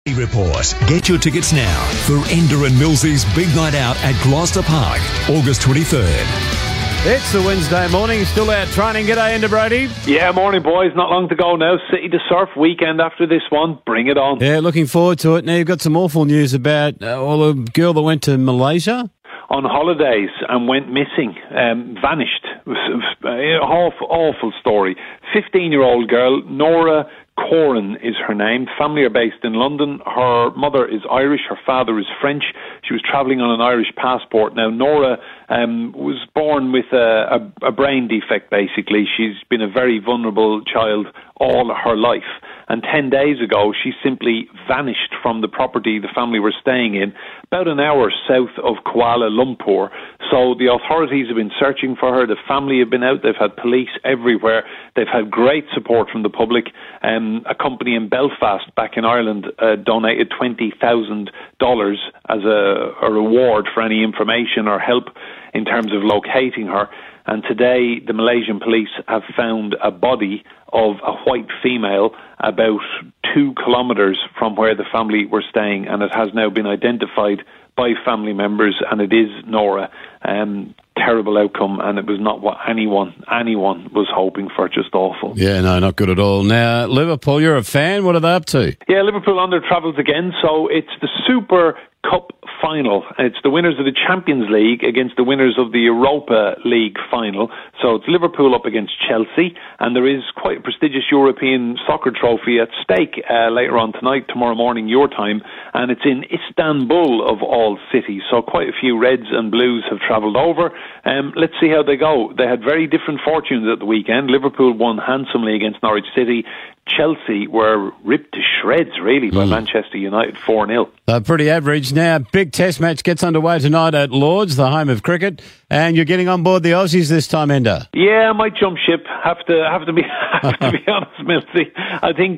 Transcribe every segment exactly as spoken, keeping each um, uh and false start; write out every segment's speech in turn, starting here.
Report. Get your tickets now for Ender and Millsy's Big Night Out at Gloucester Park, August twenty-third. It's the Wednesday morning, still out training. G'day, Ender Brady. Yeah, morning, boys. Not long to go now. City to Surf weekend after this one. Bring it on. Yeah, looking forward to it. Now, you've got some awful news about uh, well, a girl that went to Malaysia. On holidays and went missing, um, vanished. It was an awful, awful story. fifteen-year-old girl, Nora Corin is her name. Family are based in London. Her mother is Irish, her father is French. She was travelling on an Irish passport. Now, Nora um, was born with a, a, a brain defect, basically. She's been a very vulnerable child all her life. And ten days ago, she simply vanished from the property the family were staying in, about an hour south of Kuala Lumpur. So the authorities have been searching for her. The family have been out. They've had police everywhere. They've had great support from the public. Um, a company in Belfast, back in Ireland, uh, donated twenty thousand dollars as a, a reward for any information or help in terms of locating her. And today, the Malaysian police have found a body of a white female about two kilometres from where the family were staying, and it has now been identified by family members, and it is Nora. Um, terrible outcome, and it was not what anyone, anyone was hoping for. Just awful. Yeah, no, not good at all. Now, Liverpool, you're a fan. What are they up to? Yeah, Liverpool on their travels again. So it's the Super Cup final. It's the winners of the Champions League against the winners of the Europa League final. So it's Liverpool up against Chelsea, and there is quite a prestigious European soccer trophy at stake uh, later on tonight, tomorrow morning your time, and it's in Istanbul of all cities. So quite a few Reds and Blues have travelled over. Um, let's see how they go. They had very different fortunes at the weekend. Liverpool won handsomely against Norwich City. Chelsea were ripped to shreds, really, by mm. Manchester United four nil. Uh, pretty average. Now, big test match gets underway tonight at Lords, the home of cricket, and you're getting on board the Aussies this time, Ender. Yeah, I might jump ship. Have to have to be have to be honest, Milty. I think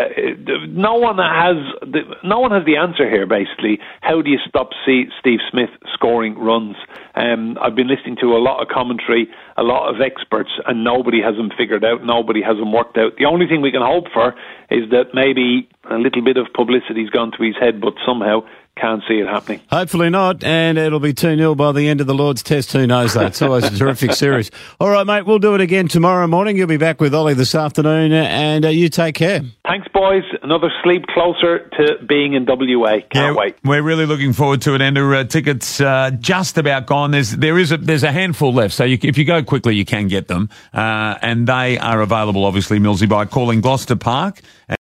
uh, no one has the, no one has the answer here. Basically, how do you stop C- Steve Smith scoring runs? Um, I've been listening to a lot of commentary, a lot of experts, and nobody has them figured out. Nobody has them worked out. The only thing we can hope for is that maybe a little bit of publicity's gone to his head, but somehow can't see it happening. Hopefully not, and it'll be two nil by the end of the Lord's Test. Who knows that? It's always a terrific series. All right, mate, we'll do it again tomorrow morning. You'll be back with Ollie this afternoon, and uh, you take care. Thanks, boys. Another sleep closer to being in W A. Can't yeah, wait. We're really looking forward to it, Ender. Uh, tickets uh, just about gone. There's there is a, there's a handful left, so you, if you go quickly, you can get them, uh, and they are available, obviously, Millsy, by calling Gloucester Park.